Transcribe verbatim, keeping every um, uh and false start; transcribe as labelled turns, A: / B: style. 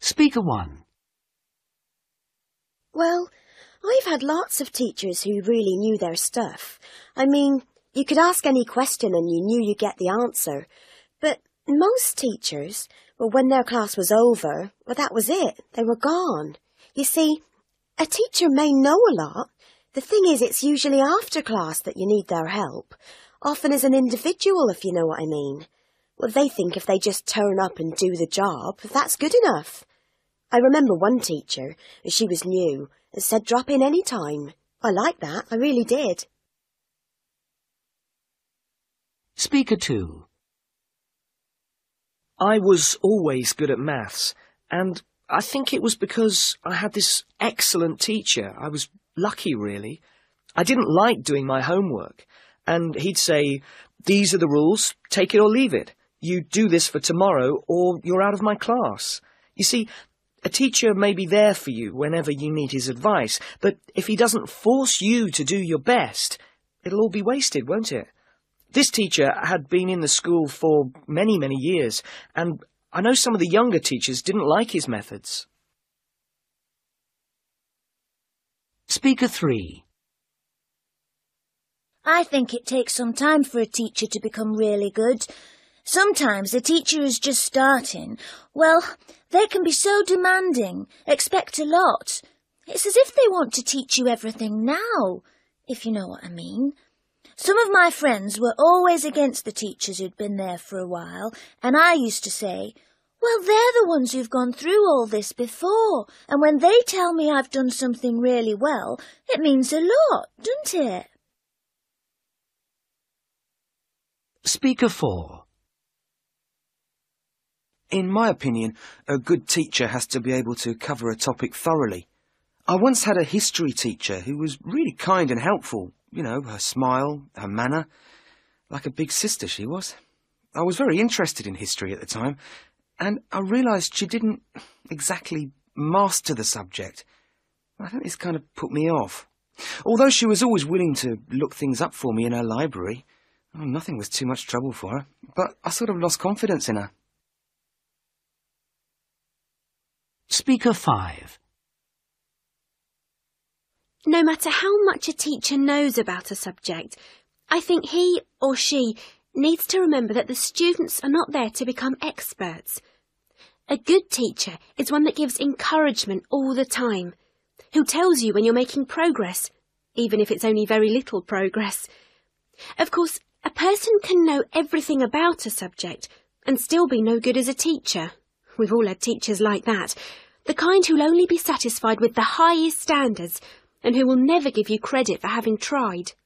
A: Speaker one.
B: Well, I've had lots of teachers who really knew their stuff. I mean, you could ask any question and you knew you'd get the answer. But most teachers, well, when their class was over, well, that was it. They were gone. You see, a teacher may know a lot. The thing is, it's usually after class that you need their help. Often as an individual, if you know what I mean. Well, they think if they just turn up and do the job, that's good enough. I remember one teacher, she was new, and said drop in any time. I liked that, I really did.
A: Speaker two.
C: I was always good at maths, and I think it was because I had this excellent teacher. I was lucky, really. I didn't like doing my homework, and he'd say, "These are the rules, take it or leave it. You do this for tomorrow, or you're out of my class." You see, a teacher may be there for you whenever you need his advice, but if he doesn't force you to do your best, it'll all be wasted, won't it? This teacher had been in the school for many, many years, and I know some of the younger teachers didn't like his methods.
A: Speaker three.
D: I think it takes some time for a teacher to become really good. Sometimes a teacher is just starting. Well, they can be so demanding, expect a lot. It's as if they want to teach you everything now, if you know what I mean. Some of my friends were always against the teachers who'd been there for a while, and I used to say, well, they're the ones who've gone through all this before, and when they tell me I've done something really well, it means a lot, doesn't it?
A: Speaker four.
E: In my opinion, a good teacher has to be able to cover a topic thoroughly. I once had a history teacher who was really kind and helpful. You know, her smile, her manner. Like a big sister she was. I was very interested in history at the time, and I realised she didn't exactly master the subject. I think this kind of put me off. Although she was always willing to look things up for me in her library, oh, nothing was too much trouble for her, but I sort of lost confidence in her.
A: Speaker five.
B: No matter how much a teacher knows about a subject, I think he or she needs to remember that the students are not there to become experts. A good teacher is one that gives encouragement all the time, who tells you when you're making progress, even if it's only very little progress. Of course, a person can know everything about a subject and still be no good as a teacher. We've all had teachers like that, the kind who'll only be satisfied with the highest standards and who will never give you credit for having tried.